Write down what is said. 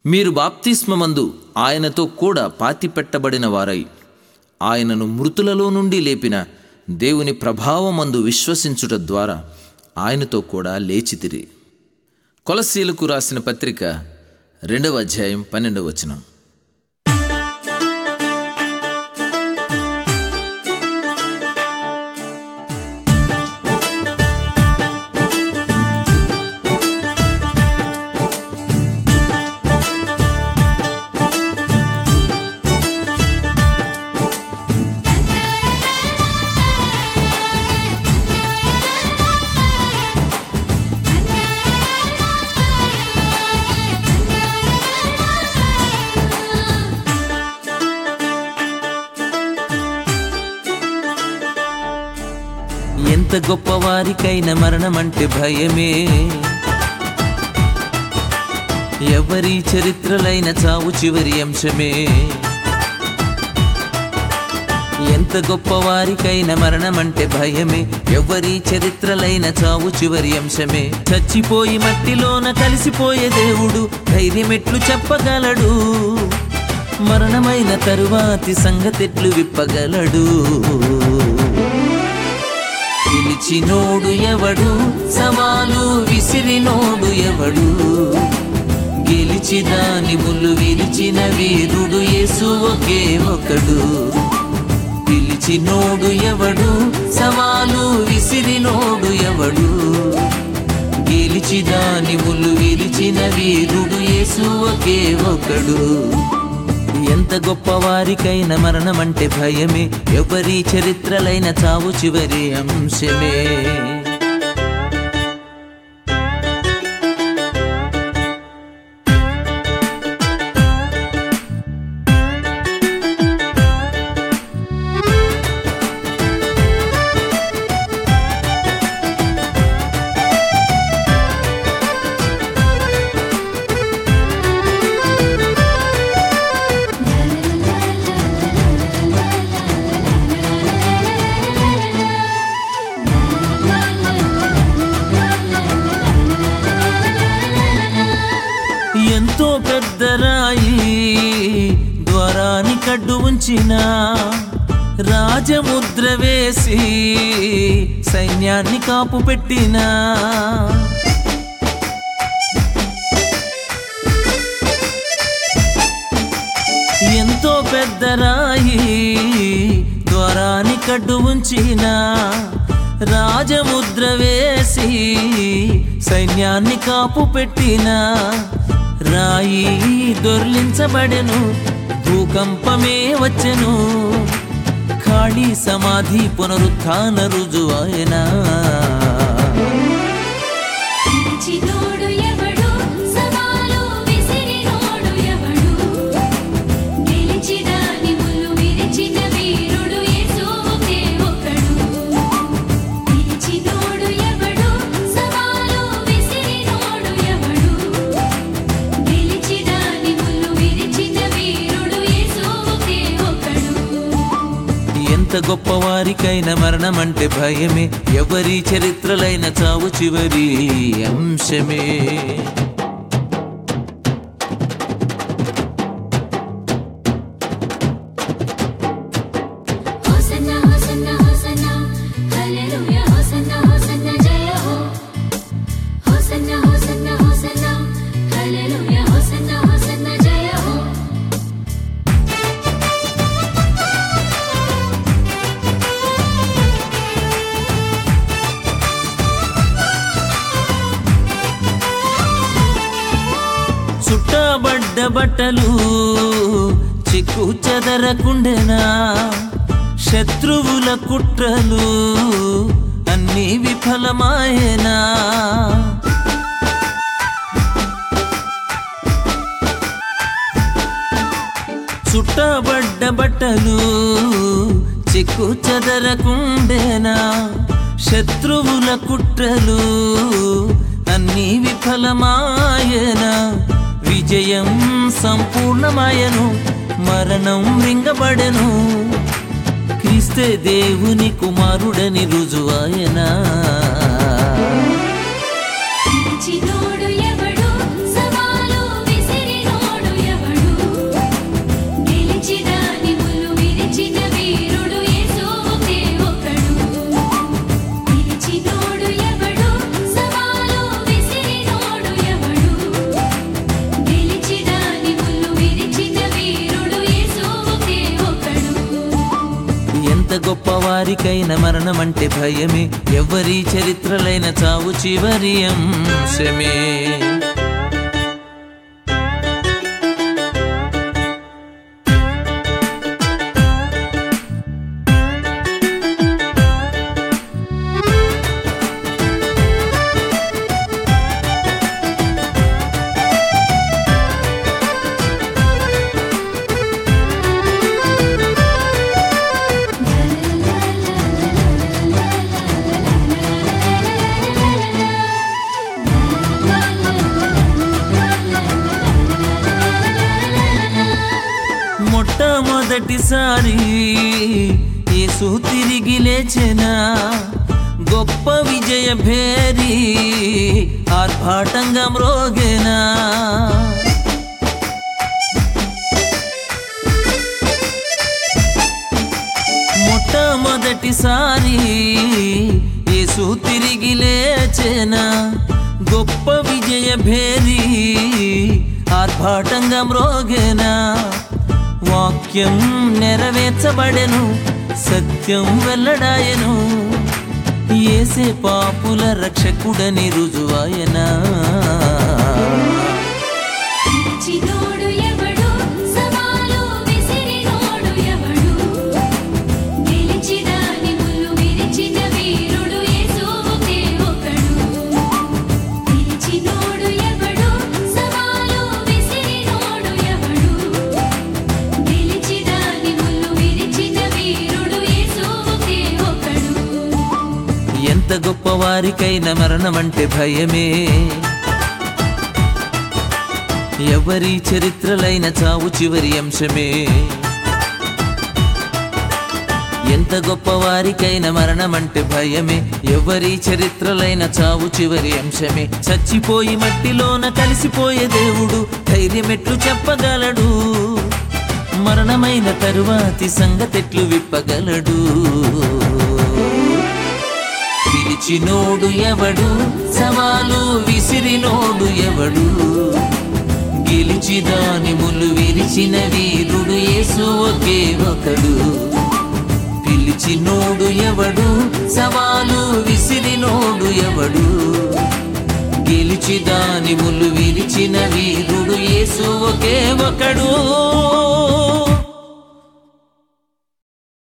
మీరు బాప్తిస్మమందు ఆయనతో కూడా పాతిపెట్టబడిన వారై ఆయనను మృతులలో నుండి లేపిన దేవుని ప్రభావమందు విశ్వసించుట ద్వారా ఆయనతో కూడా లేచితిరి. కొలస్సీలకు రాసిన పత్రిక 2వ అధ్యాయం 12వ వచనం. ఎంత గొప్పవారికైనా మరణమంటే భయమే, ఎవరి చరిత్రలైన చావు చివరి అంశమే. ఎంత గొప్పవారికైనా మరణమంటే భయమే, ఎవరి చరిత్రలైన చావు చివరి అంశమే. చచ్చిపోయి మట్టిలోన కలిసిపోయే దేవుడు ధైర్యమెట్లు చెప్పగలడు, మరణమైన తరువాతి సంగతెట్లు విప్పగలడు. పిలిచినోడు ఎవడు, సవాలు విసిరినోడు ఎవడు, గెలిచిదాని ముళ్ళు విరిచిన వీరుడు యేసు ఒకే ఒకడు. పిలిచినోడు ఎవడు, సవాలు విసిరినోడు ఎవడు, గెలిచిదాని ముళ్ళు విరిచిన వీరుడు యేసు ఒకే ఒకడు. ఎంత గొప్పవారికైనా మరణమంటే భయమే, ఎవరి చరిత్రలైన చావు చివరి అంశమే. ఎంతో పెద్ద రాయి ద్వారాని కడ్డు ఉంచిన, రాజముద్ర వేసి సైన్యాన్ని కాపు పెట్టిన, ఎంతో పెద్ద రాయి ద్వారాని కడ్డు ఉంచిన, రాజముద్ర వేసి సైన్యాన్ని కాపు పెట్టిన. రాయి దొర్లించబడెను, భూకంపమే వచ్చెను, ఖాళీ సమాధి పునరుత్థాన రుజువాయనా. ఎంత గొప్పవారికైనా మరణమంటే భయమే, ఎవరి చరిత్రలైన చావు చివరి అంశమే. చుట్టబడ్డ బట్టలు చిక్కు చెదరకుండెనా, శత్రువుల కుట్రలు అన్నీ విఫలమాయనా. చుట్టబడ్డ బట్టలు చిక్కు చెదరకుండెనా, శత్రువుల కుట్రలు అన్నీ విఫలమాయనా. విజయం సంపూర్ణమాయను, మరణం రింగబడెను, క్రీస్తే దేవుని కుమారుడని రుజువాయనా. పిలిచినోడు ఎవడు, సవాలు విసిరినోడు వారికైనా మరణమంటే భయమే, ఎవరి చరిత్రలైన చావు చివరి అంశమే. మొట్టమొదటిసారి యేసు తిరిగి లేచెనా, గొప్ప విజయ భేరి ఆర్భాటంగా మ్రోగెనా. మొట్టమొదటిసారి యేసు తిరిగి లేచెనా, గొప్ప విజయ భేరి ఆర్భాటంగా మ్రోగెనా. వాక్యం నెరవేర్చబడెను, సత్యం వెల్లడాయెను, యేసే పాపుల రక్షకుడని రుజువాయనా. ఎంత గొప్పవారికైనా మరణమంటే భయమే, ఎవరి చరిత్రలైన చావు చివరి అంశమే. ఎంత గొప్పవారికైనా మరణమంటే భయమే, ఎవరి చరిత్రలైన చావు చివరి అంశమే. చచ్చిపోయి మట్టిలోన కలిసిపోయే దేవుడు ధైర్యమెట్లు చెప్పగలడు, మరణమైన తరువాతి సంగతెట్లు విప్పగలడు. పిలిచినోడు ఎవడు, సవాలు విసిరినోడు ఎవడు, గెలిచి దాని ముళ్ళు విరిచిన వీరుడు యేసు ఒకే ఒకడు. పిలిచినోడు ఎవడు, సవాలు విసిరినోడు ఎవడు, గెలిచి దాని ముళ్ళు విరిచిన వీరుడు యేసు ఒకే ఒకడు.